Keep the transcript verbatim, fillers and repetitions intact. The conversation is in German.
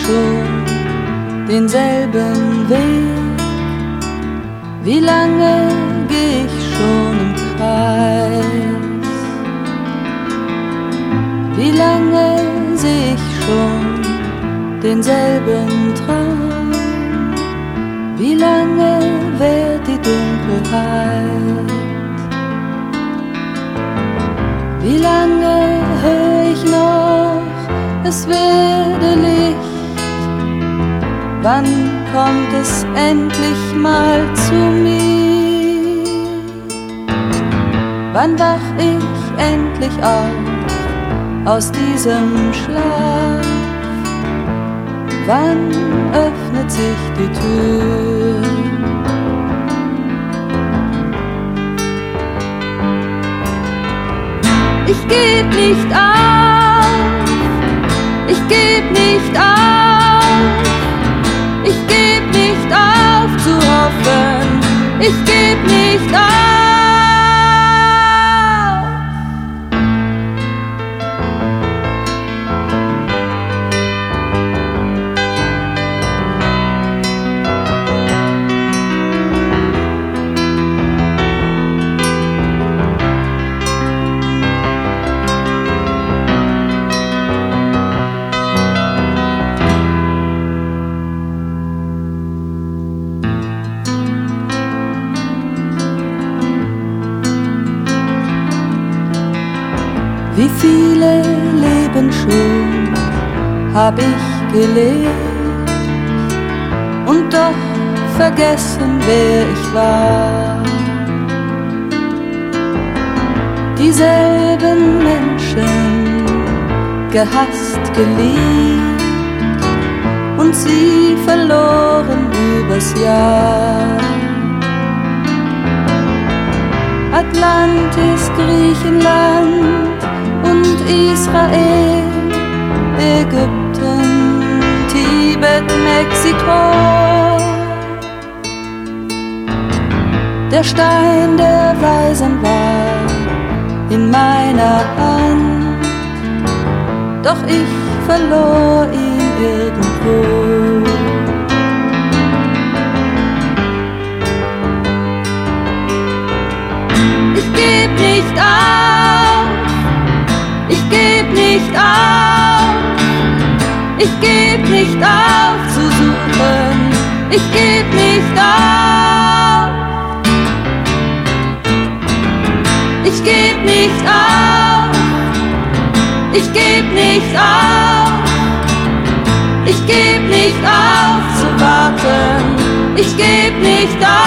schon denselben Weg? Wie lange geh ich schon im Kreis? Wie lange seh ich schon denselben Traum? Wie lange währt die Dunkelheit? Wie lange hör ich noch, es werde Licht? Wann kommt es endlich mal zu mir? Wann wach ich endlich auf aus diesem Schlaf? Wann öffnet sich die Tür? Ich geb nicht auf, ich geb nicht auf, ich geb nicht auf zu hoffen, ich geb nicht auf. Wie viele Leben schon hab ich gelebt und doch vergessen, wer ich war. Dieselben Menschen gehasst, geliebt und sie verloren übers Jahr. Atlantis, Griechenland und Israel, Ägypten, Tibet, Mexiko. Der Stein der Weisen war in meiner Hand, doch ich verlor ihn irgendwo. Ich geb nicht auf, ich geb nicht auf, ich geb nicht auf zu suchen, ich geb nicht auf, ich geb nicht auf, ich geb nicht auf, ich geb nicht auf zu warten, ich geb nicht auf.